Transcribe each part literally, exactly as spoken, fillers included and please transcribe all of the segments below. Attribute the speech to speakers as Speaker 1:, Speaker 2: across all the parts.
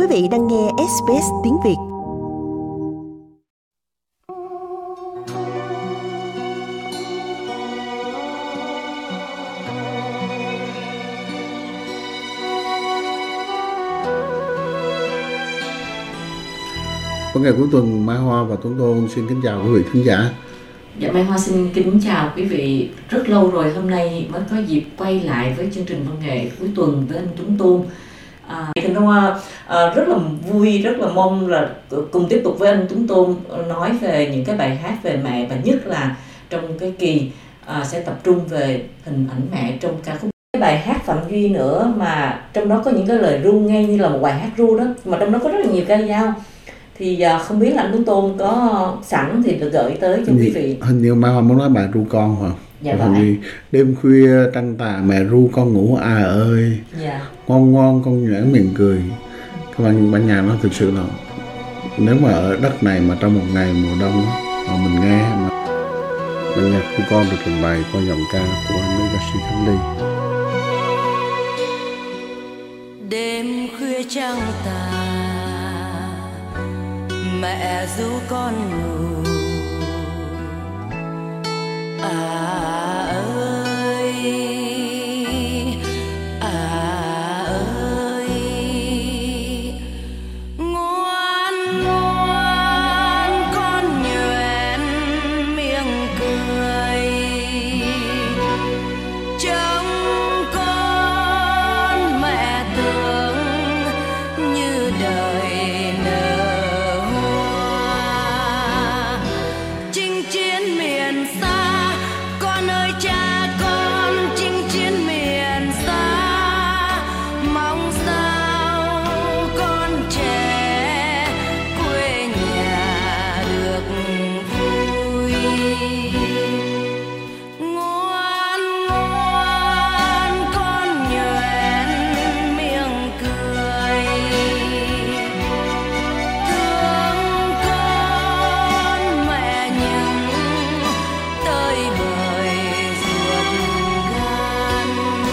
Speaker 1: vị đang nghe ét bê ét tiếng Việt.
Speaker 2: Vào ngày cuối tuần, Mai Hoa và Tuấn Tôn xin kính chào quý vị khán giả.
Speaker 3: Dạ, Mai Hoa xin kính chào quý vị. Rất lâu rồi hôm nay mới có dịp quay lại với chương trình văn nghệ cuối tuần với anh Tuấn Tôn. À, thì Hoa à, rất là vui, rất là mong là cùng tiếp tục với anh Tuấn Tôn nói về những cái bài hát về mẹ, và nhất là trong cái kỳ à, sẽ tập trung về hình ảnh mẹ trong ca khúc. Cái bài hát Phạm Duy nữa mà trong đó có những cái lời ru nghe như là một bài hát ru đó, mà trong đó có rất là nhiều ca dao. Thì uh, không biết là anh Tuấn Tôn có sẵn thì được gửi tới cho quý vị.
Speaker 2: Hình như Mai Hoa muốn nói bài ru con phải không?
Speaker 3: Dạ vậy.
Speaker 2: Đêm khuya trăng tà mẹ ru con ngủ à ơi. Dạ. Ngon ngon con nhoẻn miệng cười. Các bạn ban nhạc nó thực sự là nếu mà ở đất này mà trong một ngày mùa đông mà mình nghe mà ban nhạc ru con được trình bày qua giọng ca của nữ ca sĩ Khánh Ly.
Speaker 4: Đêm khuya trăng tà mẹ ru con ngủ à ơi à ơi, ngoan ngoan con nhoẻn miệng cười, trông con mẹ thương như đời nở hoa. Chinh chiến miền xa con ơi cha con, chinh chiến miền xa mong sao con trẻ quê nhà được vui. Ngoan ngoan con nhoẻn miệng cười, thương con mẹ nhưng tơi bời ruột gan.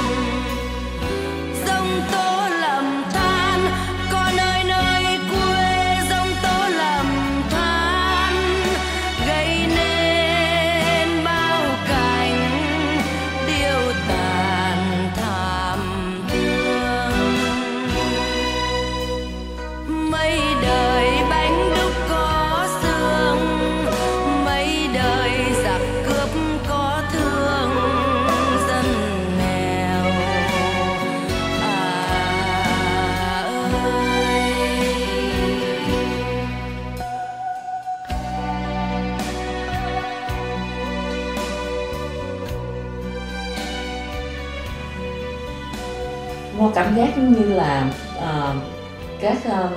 Speaker 4: Giông tố lầm than con ơi nơi quê, giông tố lầm than gây nên bao cảnh điêu tàn thảm thương. Mấy đời bánh đúc có xương, mấy đời giặc cướp có thương dân nghèo à ơi.
Speaker 3: Hoa cảm giác giống như là uh, các uh,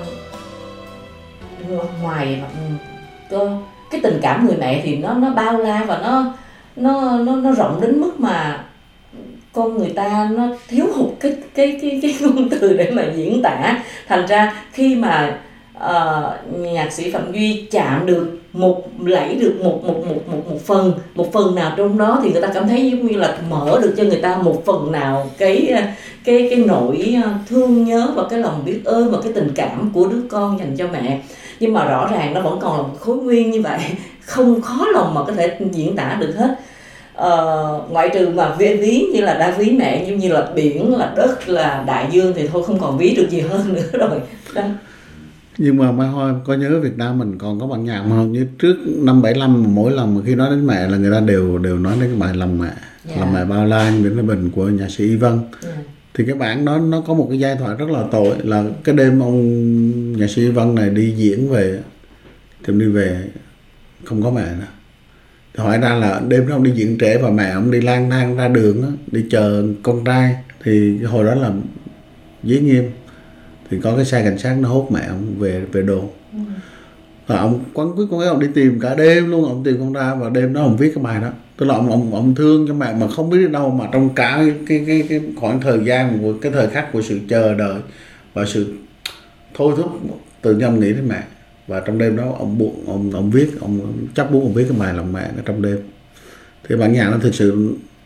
Speaker 3: ngoài cơ cái tình cảm người mẹ thì nó nó bao la và nó nó nó nó rộng đến mức mà con người ta nó thiếu hụt cái cái cái cái ngôn từ để mà diễn tả. Thành ra khi mà uh, nhạc sĩ Phạm Duy chạm được một lẫy được một một một một một phần một phần nào trong đó thì người ta cảm thấy giống như là mở được cho người ta một phần nào cái cái cái nỗi thương nhớ và cái lòng biết ơn và cái tình cảm của đứa con dành cho mẹ. Nhưng mà rõ ràng nó vẫn còn là một khối nguyên như vậy, không khó lòng mà có thể diễn tả được hết. Ờ, ngoại trừ mà ví, ví như là đã ví mẹ như như là biển, là đất, là đại dương thì thôi không còn ví được gì hơn nữa rồi đó.
Speaker 2: Nhưng mà Mai Hoa có nhớ Việt Nam mình còn có bản nhạc mà như trước năm bảy lăm mỗi lần mà khi nói đến mẹ là người ta đều đều nói đến cái bài Lòng Mẹ. Yeah. Lòng Mẹ Bao La Nguyễn Thái Bình của nhạc sĩ Y Vân. Yeah. Thì cái bản đó nó có một cái giai thoại rất là tội là cái đêm ông nhạc sĩ Y Vân này đi diễn về thì đi về không có mẹ nữa. Thì hỏi ra là đêm đó ông đi diễn trễ và mẹ ông đi lang thang ra đường đó, đi chờ con trai. Thì hồi đó là Giới Nghiêm thì có cái xe cảnh sát nó hốt mẹ ông về về đồn. Ừ. Và ông quấn quýt con ấy, ông đi tìm cả đêm luôn, ông tìm con ra và đêm đó ông viết cái bài đó. Tức là ông ông ông thương cho mẹ mà không biết đến đâu, mà trong cả cái cái cái, cái khoảng thời gian của cái thời khắc của sự chờ đợi và sự thôi thúc tự nhiên ông nghĩ đến mẹ. Và trong đêm đó ông buồn, ông ông viết, ông chấp bút ông viết cái bài Lòng Mẹ ở trong đêm. Thì bản nhạc nó thực sự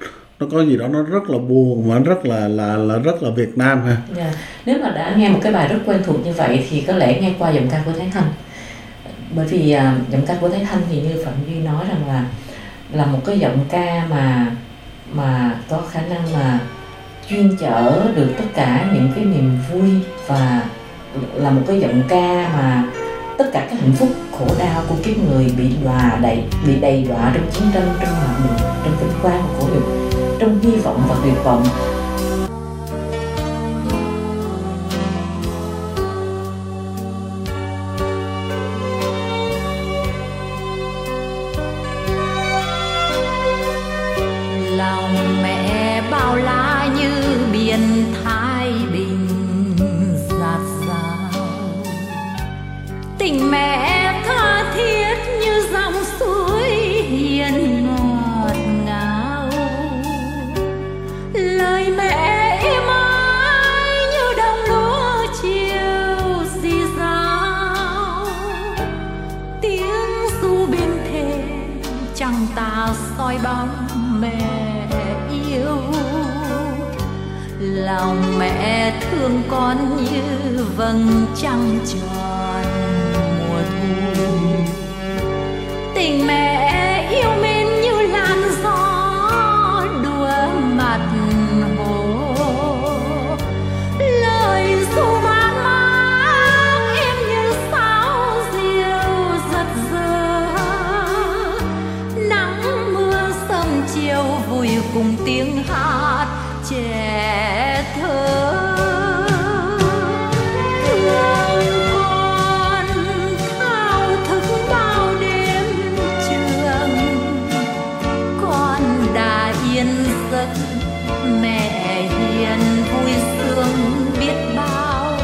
Speaker 2: nó có gì đó nó rất là buồn và rất là là là rất là Việt Nam ha.
Speaker 3: Yeah. Nếu mà đã nghe một cái bài rất quen thuộc như vậy thì có lẽ nghe qua giọng ca của Thái Thanh, bởi vì uh, giọng ca của Thái Thanh thì như Phạm Duy nói rằng là là một cái giọng ca mà mà có khả năng mà chuyên chở được tất cả những cái niềm vui, và là một cái giọng ca mà tất cả các hạnh phúc khổ đau của kiếp người bị đọa đầy bị đầy đọa trong chiến tranh, trong hòa bình, trong vinh quang và khổ nhục, trong hy vọng và tuyệt vọng.
Speaker 4: Lòng mẹ bao la như biển Thái Bình dạt dào, tình mẹ tha thiết như dòng suối hiền ngọt ngào, lời mẹ êm ái như đồng lúa chiều rì rào, tiếng ru bên thềm chẳng tà soi bóng mẹ yêu. Lòng mẹ thương con như vầng trăng tròn mùa thu, tình mẹ yêu mến như làn gió đùa mặt hồ, lời ru man mác em như sáo diều giật giơ, nắng mưa sớm chiều vui cùng tiếng hát trẻ thơ. Thương con thao thức bao đêm trường, con đã yên giấc mẹ hiền vui sướng biết bao.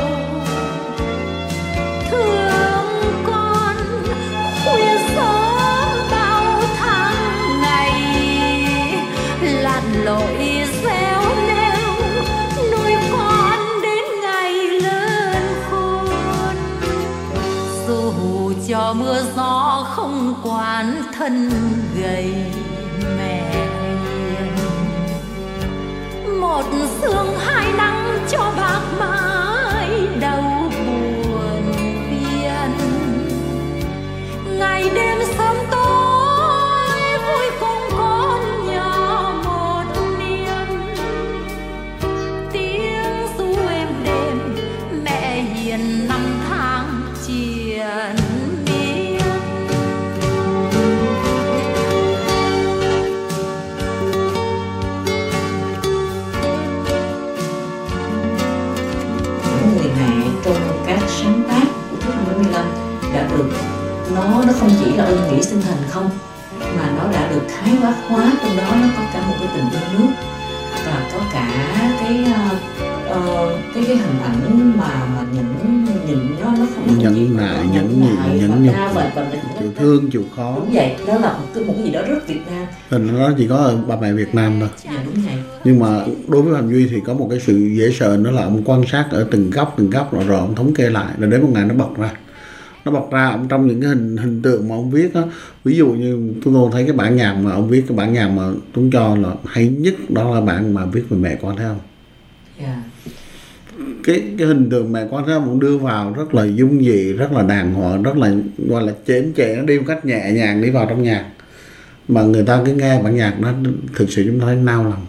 Speaker 4: Thương con khuya sớm bao tháng ngày, lặn lội réo neo nuôi con đến ngày lớn khôn. Dù cho mưa gió không quản thân gầy mẹ hiền, một sương hai nắng cho bạc mái đau buồn phiền. Ngày đêm sớm tối vui cùng con nhỏ một niềm, tiếng ru êm đềm mẹ hiền năm tháng triền miên.
Speaker 3: Người mẹ trong các sáng tác của Thứ bảy mươi lăm đã được, nó nó không chỉ là ơn nghĩa sinh thành không, mà nó đã được thái quá hóa, trong đó nó có cả một cái tình yêu nước, và có cả cái uh, uh, cái cái hình ảnh mà mà những nhìn nó nó không
Speaker 2: Nhẫn
Speaker 3: chỉ
Speaker 2: nại,
Speaker 3: mà
Speaker 2: nhẫn nhịn,
Speaker 3: nại
Speaker 2: nhẫn
Speaker 3: và
Speaker 2: nhục,
Speaker 3: đa và, và, và
Speaker 2: chịu thương chịu khó.
Speaker 3: đúng vậy, đó là một cái một cái gì đó rất Việt Nam.
Speaker 2: Hình nó chỉ có ở bà mẹ Việt Nam thôi.
Speaker 3: Dạ đúng vậy.
Speaker 2: Nhưng mà đối với Phạm Duy thì có một cái sự dễ sợ, đó là ông quan sát ở từng góc từng góc rồi, rồi ông thống kê lại, rồi đến một ngày nó bật ra nó bật ra ông trong những cái hình hình tượng mà ông viết á. Ví dụ như tôi tôi thấy cái bản nhạc mà ông viết, cái bản nhạc mà Tuấn cho là hay nhất, đó là bản mà viết về mẹ con thấy không.
Speaker 3: Yeah.
Speaker 2: cái cái hình tượng mẹ con thấy không, ông đưa vào rất là dung dị, rất là đàng hoàng, rất là gọi là chễm chệ, nó đi một cách nhẹ nhàng đi vào trong nhạc, mà người ta cứ nghe bản nhạc nó thực sự chúng ta thấy nao lòng.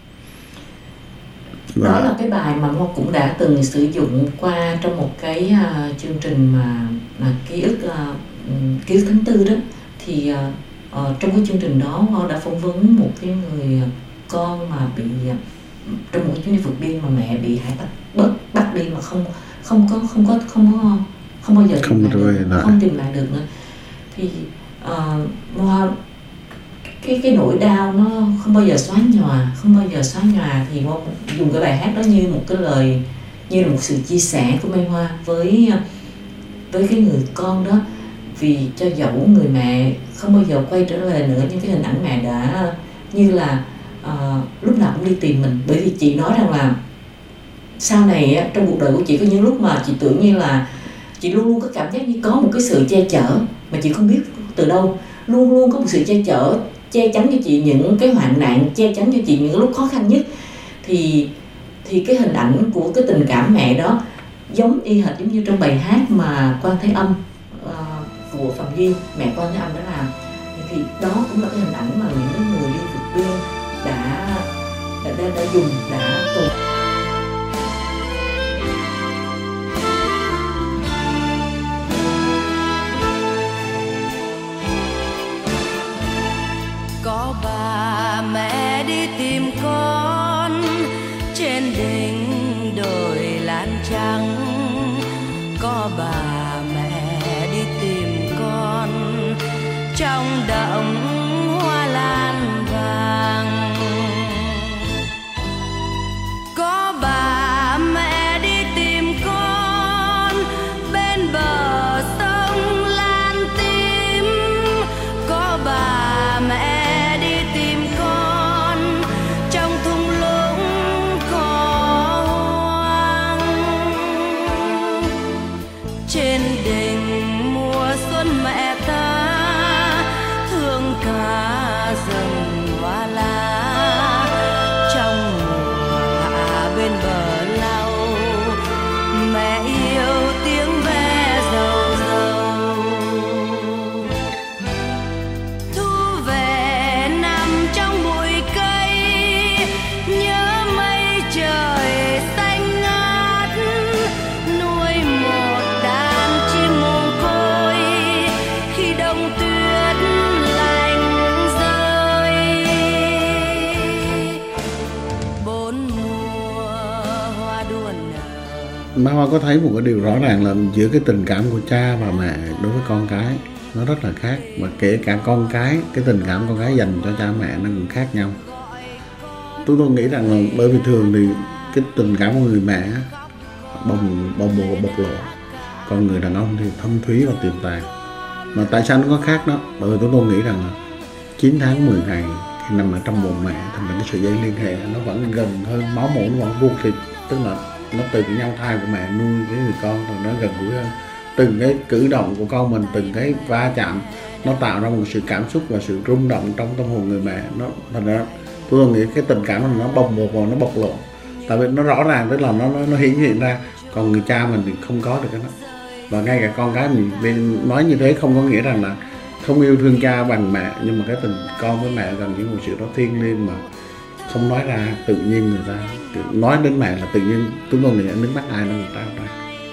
Speaker 3: Đó là cái bài mà Ngô cũng đã từng sử dụng qua trong một cái uh, chương trình mà, mà ký ức uh, ký ức tháng tư đó. Thì uh, uh, trong cái chương trình đó Ngô đã phỏng vấn một cái người con mà bị uh, trong một chuyến đi vượt biên mà mẹ bị hải tặc bắt bắt đi mà không không có không có không có không bao giờ
Speaker 2: không
Speaker 3: tìm lại được,
Speaker 2: lại.
Speaker 3: không tìm lại được nữa. Thì uh, Ngô cái cái nỗi đau nó không bao giờ xóa nhòa, không bao giờ xóa nhòa, thì Ngô dùng cái bài hát đó như một cái lời, như là một sự chia sẻ của Mai Hoa với với cái người con đó. Vì cho dẫu người mẹ không bao giờ quay trở về nữa, nhưng cái hình ảnh mẹ đã như là uh, lúc nào cũng đi tìm mình. Bởi vì chị nói rằng là sau này á, trong cuộc đời của chị có những lúc mà chị tưởng như là chị luôn luôn có cảm giác như có một cái sự che chở mà chị không biết từ đâu, luôn luôn có một sự che chở che chắn cho chị những cái hoạn nạn, che chắn cho chị những lúc khó khăn nhất. Thì thì cái hình ảnh của cái tình cảm mẹ đó giống y hệt giống như trong bài hát mà Quan Thế Âm uh, của Phạm Duy, mẹ Quan Thế Âm đã làm. Thì đó cũng là cái hình ảnh mà những người đi vượt biên đã đã, đã, đã dùng, đã tồn.
Speaker 4: Có bà mẹ đi tìm con trên đỉnh đồi lan trắng, có bà mẹ đi tìm con trong đậu hoa lan vàng, có bà mẹ đi tìm con bên bờ sông Lan tím, có bà mẹ đi tìm con trong thung lũng cỏ hoang. Trên đỉnh mùa xuân mẹ ta thương cả rừng hoa lá, trong mùa hạ bên bờ lau mẹ yêu tiếng ve dầu dầu. Thu về nằm trong bụi cây, nhớ mây trời xanh ngát, nuôi một đàn chim mồ côi khi đông tuyết lạnh rơi. Bốn mùa hoa đua nở.
Speaker 2: Mai Hoa có thấy một cái điều rõ ràng là giữa cái tình cảm của cha và mẹ đối với con cái nó rất là khác, và kể cả con cái, cái tình cảm con cái dành cho cha mẹ nó cũng khác nhau. Tôi tôi nghĩ rằng là bởi vì thường thì cái tình cảm của người mẹ bồng bồng bột bộc lộ, còn người đàn ông thì thâm thúy và tiềm tàng. Mà tại sao nó có khác đó? Bởi vì tôi tôi nghĩ rằng là chín tháng mười ngày khi nằm ở trong bụng mẹ, thì cái sợi dây liên hệ nó vẫn gần hơn, máu mủ nó vẫn ruột thịt, tức là nó từ cái nhau thai của mẹ nuôi cái người con thì nó gần gũi hơn. Từng cái cử động của con mình, từng cái va chạm nó tạo ra một sự cảm xúc và sự rung động trong tâm hồn người mẹ. Nó thành ra tôi nghĩ cái tình cảm nó bồng bột và nó bộc lộ, tại vì nó rõ ràng, tức là nó nó, nó hiển hiện ra. Còn người cha mình thì không có được cái đó. Và ngay cả con cái mình nói như thế không có nghĩa rằng là không yêu thương cha bằng mẹ, nhưng mà cái tình con với mẹ gần như một sự đó thiêng liêng mà không nói ra, tự nhiên người ta nói đến mẹ là tự nhiên chúng tôi nghĩ nước mắt ai nó người ta ra.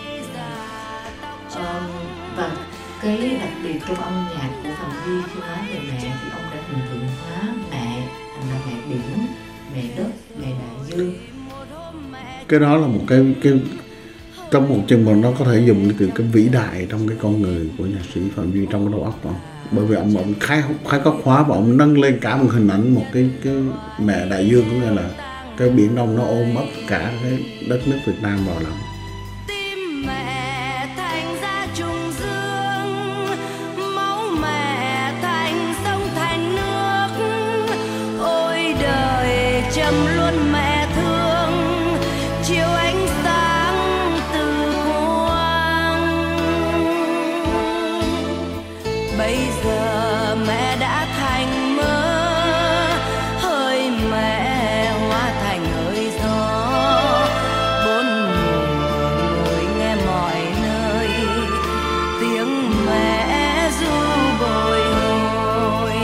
Speaker 3: Ờ, và cái đặc biệt trong âm nhạc của Phạm Duy khi nói về mẹ thì ông đã hình tượng hóa mẹ thành là mẹ biển, mẹ đất, mẹ đại dương.
Speaker 2: Cái đó là một cái cái trong một chừng mà nó có thể dùng từ cái vĩ đại trong cái con người của nhạc sĩ Phạm Duy trong cái đầu óc của ông. Bởi vì ông ông khái khái quát hóa và ông nâng lên cả một hình ảnh một cái cái mẹ đại dương, có nghĩa là cái biển Đông nó ôm ấp cả cái đất nước Việt Nam vào lòng.
Speaker 4: Tim mẹ thành ra trùng dương, máu mẹ thành sông thành nước, ôi đời trầm luôn mẹ thương, chiều ánh sáng từ quang. Bây giờ mẹ đã thành mơ, hơi mẹ hóa thành hơi gió, bốn mùa ngồi nghe mọi nơi tiếng mẹ ru bồi hồi.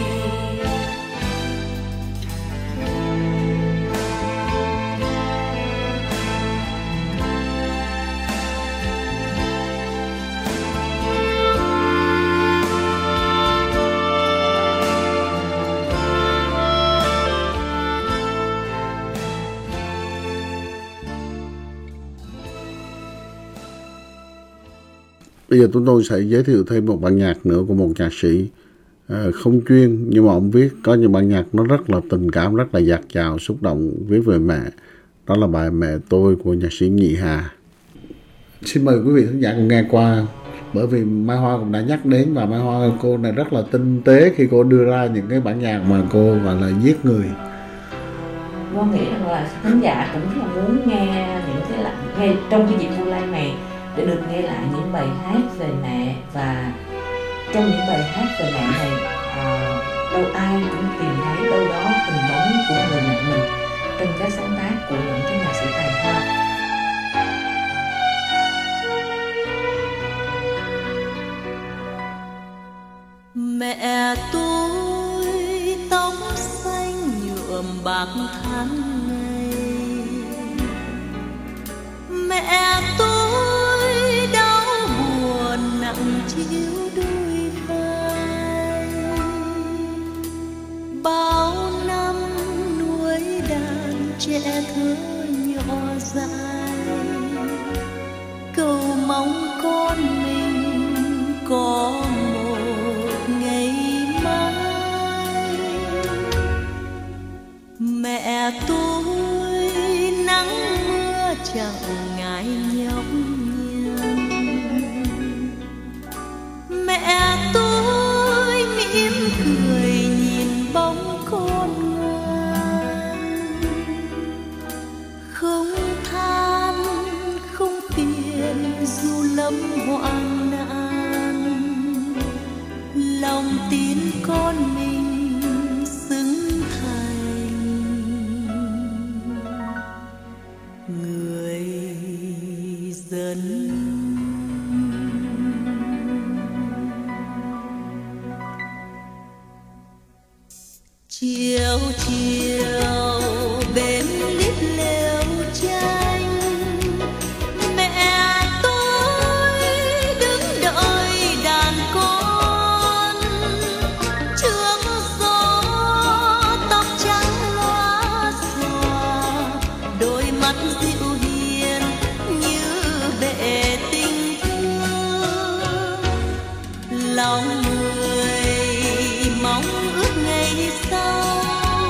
Speaker 2: Bây giờ chúng tôi sẽ giới thiệu thêm một bản nhạc nữa của một nhạc sĩ uh, không chuyên, nhưng mà ông viết có những bản nhạc nó rất là tình cảm, rất là dạt dào, xúc động, viết về mẹ. Đó là bài Mẹ Tôi của nhạc sĩ Nhị Hà. Xin mời quý vị khán giả cùng nghe qua, bởi vì Mai Hoa cũng đã nhắc đến, và Mai Hoa cô này rất là tinh tế khi cô đưa ra những cái bản nhạc mà cô gọi là giết người.
Speaker 3: Hoa nghĩ rằng là khán giả cũng rất là muốn nghe những cái là nghe trong cái dịp Vu Lan này để được nghe lại những bài hát về mẹ, và trong những bài hát về mẹ này à, đâu ai cũng tìm thấy đâu đó hình bóng của người mẹ mình trong các sáng tác của những cái nhạc sĩ tài hoa.
Speaker 4: Mẹ tôi tóc xanh nhuộm bạc tháng ngày, mẹ tôi đau buồn nặng chiếu đôi vai. Bao năm nuôi đàn trẻ thơ nhỏ dại, cầu mong con mình có mẹ tôi nắng mưa chẳng ngại nhọc nhằn. Mẹ tôi mỉm cười nhìn bóng con ngoan, không than không phiền dù lắm hoạn nạn, lòng tin con mình chiều chiều bên lít lều tranh, mẹ tôi đứng đợi đàn con trước gió, tóc trắng loa xòa, đôi mắt dịu hiền như bể tình thương. Lòng người mong ước ngày sau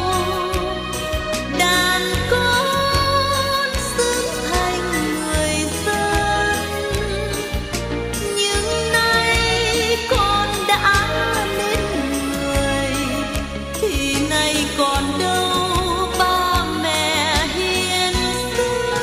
Speaker 4: đàn con xứng thành người dân, nhưng nay con đã nên người thì nay còn đâu ba mẹ hiền xưa.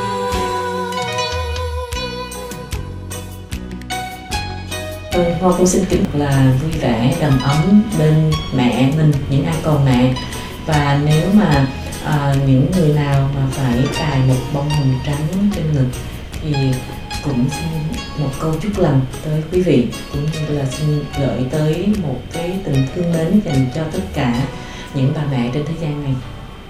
Speaker 3: Tôi Hoa cũng xin kính là vui vẻ đầm ấm bên mẹ mình, những ai còn mẹ. Và nếu mà à, những người nào mà phải cài một bông hồng trắng trên ngực thì cũng xin một câu chúc lành tới quý vị, cũng như là xin gửi tới một cái tình thương mến dành cho tất cả những bà mẹ trên thế gian này.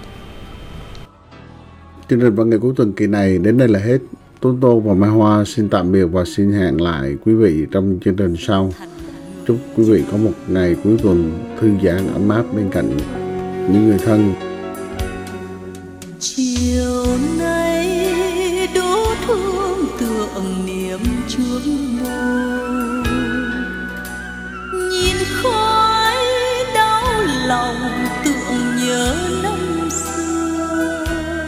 Speaker 2: Chương trình văn nghệ cuối tuần kỳ này đến đây là hết. Tôn Tô và Mai Hoa xin tạm biệt và xin hẹn lại quý vị trong chương trình sau. Chúc quý vị có một ngày cuối tuần thư giãn ấm áp bên cạnh những người thân.
Speaker 4: Chiều nay đổ thương tượng niệm chuông ngồi, nhìn khói đau lòng tượng nhớ năm xưa.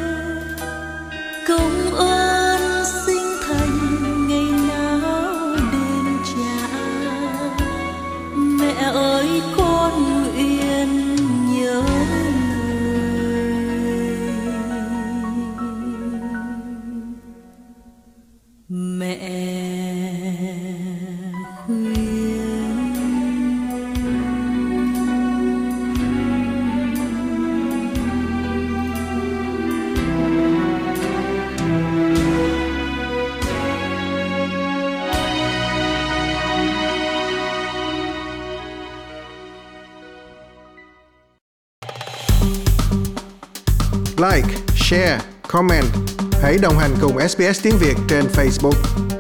Speaker 4: Công ơn sinh thành ngày nào đêm trả, mẹ ơi con nguyện nhớ mẹ khuyên.
Speaker 5: Like, share, comment. Hãy đồng hành cùng ét bê ét Tiếng Việt trên Facebook.